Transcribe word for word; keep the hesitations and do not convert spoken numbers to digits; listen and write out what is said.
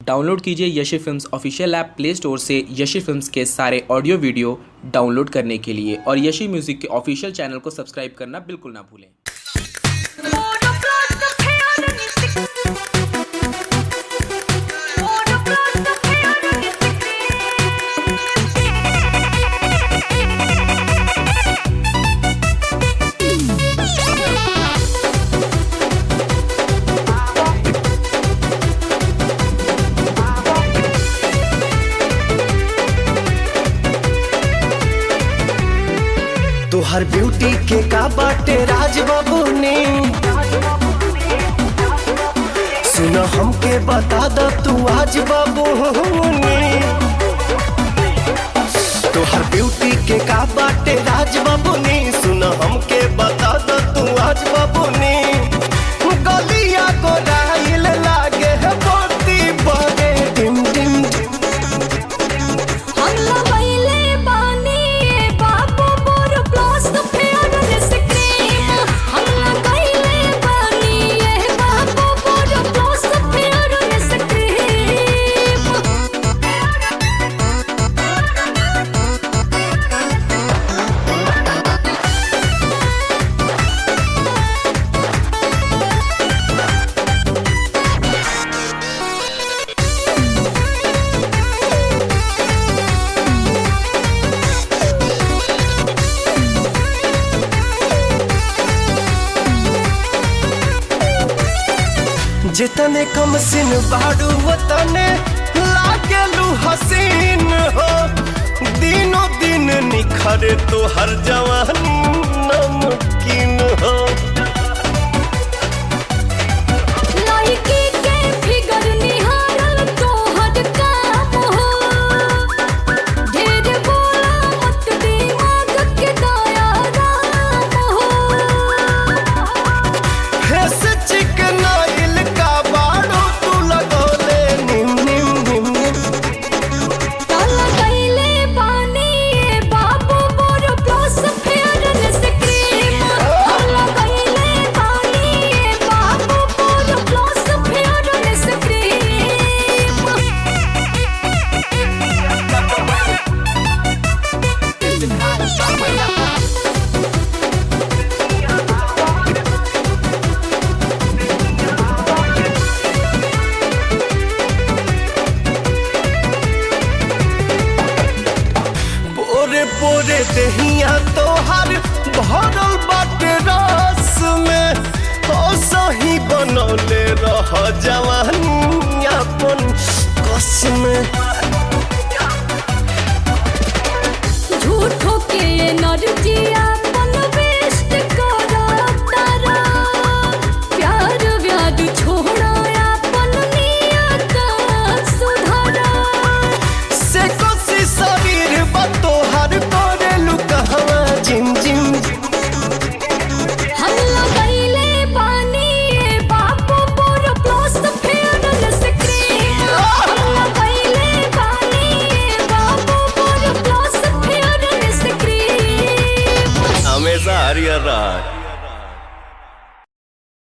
Download कीजिए Yashi films official app play store से Yashi films के सारे ऑडियो वीडियो डाउनलोड करने के लिए और यशी म्यूजिक के ऑफिशियल चैनल को सब्सक्राइब करना बिल्कुल ना भूलें। तोहर ब्यूटी के का बाटे राज बाबू ने सुना हमके बता द तू आज बाबू ने तोहर ब्यूटी के का बाटे राज बाबू ने सुना हमके बता द तू आज बाबू ने गलिया को राइल लागे है बोती बगे डिम डिम जितने कम सिन बाड़ू वतने लागेलू हसीन हो दिनों दिन निखरे तो हर जवानी नमकीन हो लड़की के फिगर निहारल तो हर काम हो ढेर बोला मत दिमाग के दया राम हो फेस चिकन पोरे दहिया तोहर भरल बाटे रस में हो सही बनौले रह जवानी अपन कस में झूठो के एनर्जिया अपन वेस्ट करा तारा प्यार व्याद छोड़ा अपन नियत सुधारा से कोसी शरीर बतो हर कोरेलू कहवा जिम जिम हम लगैले पानी ए बापू पर प्लस फेरल से क्रीम हम लगैले पानी ए बापू पर प्लस फेरल से क्रीम हमेशा हरियर रहा।